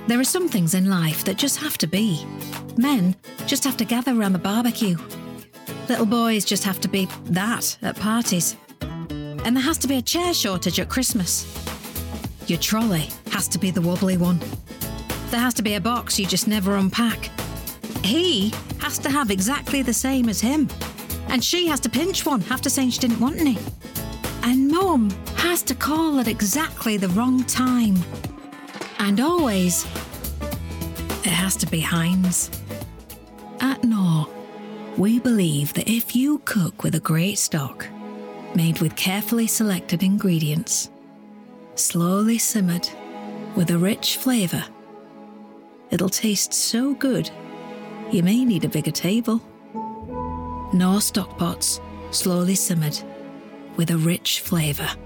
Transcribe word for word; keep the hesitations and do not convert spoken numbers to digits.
There are some things in life that just have to be. Men just have to gather around the barbecue. Little boys just have to be that at parties. And there has to be a chair shortage at Christmas. Your trolley has to be the wobbly one. There has to be a box you just never unpack. He has to have exactly the same as him. And she has to pinch one after saying she didn't want any. And Mum has to call at exactly the wrong time. And always, it has to be Heinz. At Knorr, we believe that if you cook with a great stock, made with carefully selected ingredients, slowly simmered with a rich flavour, it'll taste so good, you may need a bigger table. Knorr stock pots, slowly simmered with a rich flavour.